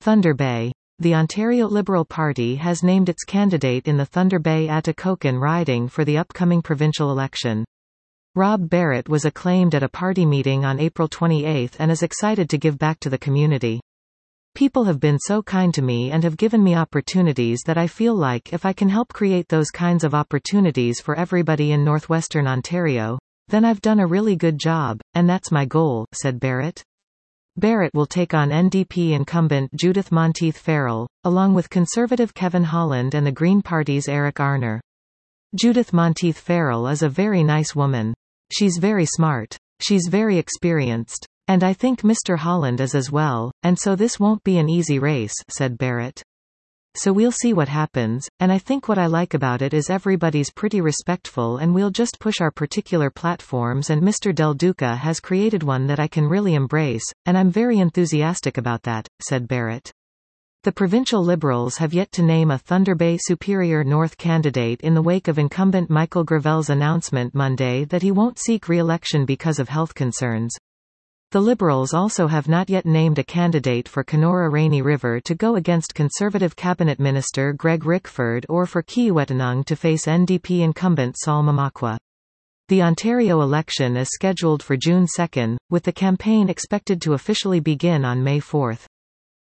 Thunder Bay. The Ontario Liberal Party has named its candidate in the Thunder Bay-Atikokan riding for the upcoming provincial election. Rob Barrett was acclaimed at a party meeting on April 28 and is excited to give back to the community. People have been so kind to me and have given me opportunities that I feel like if I can help create those kinds of opportunities for everybody in northwestern Ontario, then I've done a really good job, and that's my goal, said Barrett. Barrett will take on NDP incumbent Judith Monteith Farrell, along with Conservative Kevin Holland and the Green Party's Eric Arner. Judith Monteith Farrell is a very nice woman. She's very smart. She's very experienced. And I think Mr. Holland is as well, and so this won't be an easy race, said Barrett. So we'll see what happens, and I think what I like about it is everybody's pretty respectful and we'll just push our particular platforms, and Mr. Del Duca has created one that I can really embrace, and I'm very enthusiastic about that, said Barrett. The provincial Liberals have yet to name a Thunder Bay Superior North candidate in the wake of incumbent Michael Gravel's announcement Monday that he won't seek re-election because of health concerns. The Liberals also have not yet named a candidate for Kenora-Rainy River to go against Conservative Cabinet Minister Greg Rickford or for Kiiwetinoong to face NDP incumbent Sol Mamakwa. The Ontario election is scheduled for June 2, with the campaign expected to officially begin on May 4.